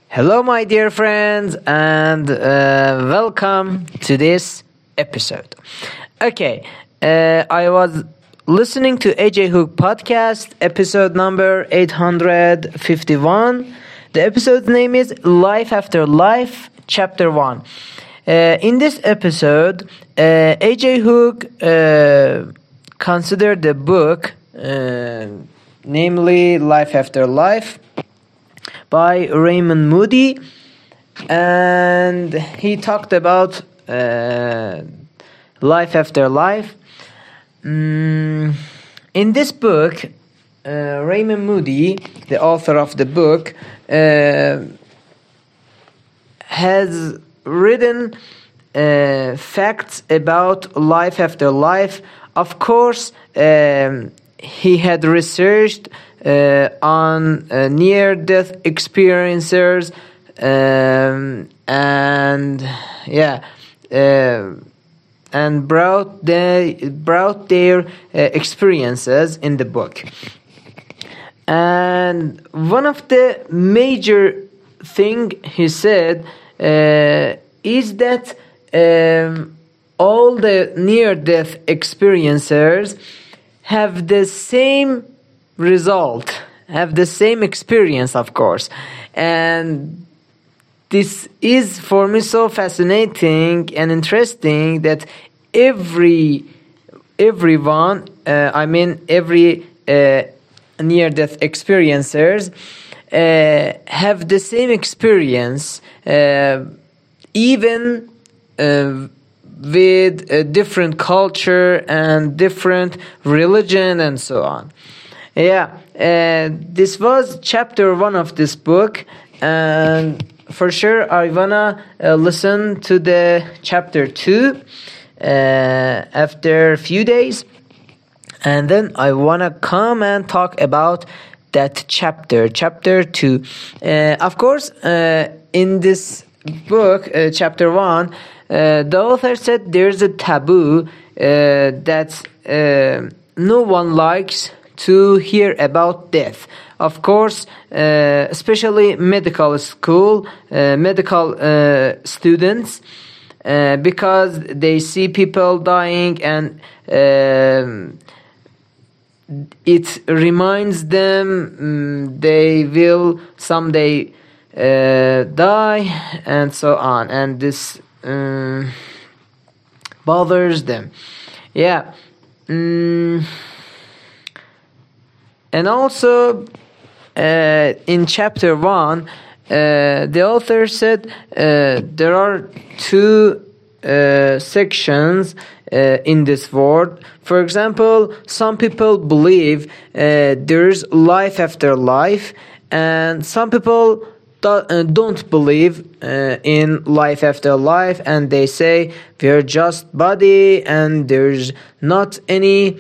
Hello, my dear friends, and welcome to this episode. Okay, I was listening to AJ Hook podcast, episode number 851. The episode's name is Life After Life, Chapter 1. In this episode, AJ Hook considered the book, namely Life After Life, by Raymond Moody, and he talked about life after life. In this book, Raymond Moody, the author of the book, has written facts about life after life. Of course, he had researched on near-death experiencers, and brought their experiences in the book. And one of the major thing he said is that all the near-death experiencers have the same result, have the same experience, of course. And this is for me so fascinating and interesting that every near-death experiencers have the same experience, even with a different culture and different religion and so on. This was chapter 1 of this book, and for sure I wanna listen to the chapter 2 after a few days, and then I wanna come and talk about that chapter 2. Of course, in this book, chapter 1, the author said there's a taboo that no one likes to hear about death. Of course, especially medical students, because they see people dying, and it reminds them they will someday die, and so on, and this bothers them. And also, in chapter 1, the author said there are two sections in this world. For example, some people believe there's life after life, and some people don't believe in life after life, and they say we're just body and there's not any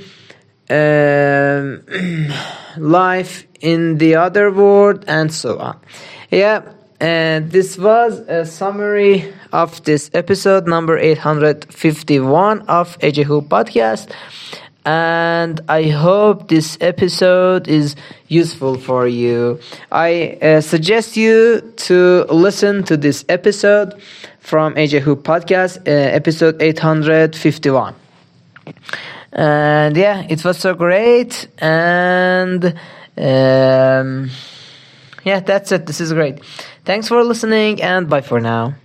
life in the other world, and so on. This was a summary of this episode number 851 of AJ Hoop podcast, and I hope this episode is useful for you. I suggest you to listen to this episode from AJ Hoop podcast, episode 851. And it was so great, and that's it. This is great. Thanks for listening, and bye for now.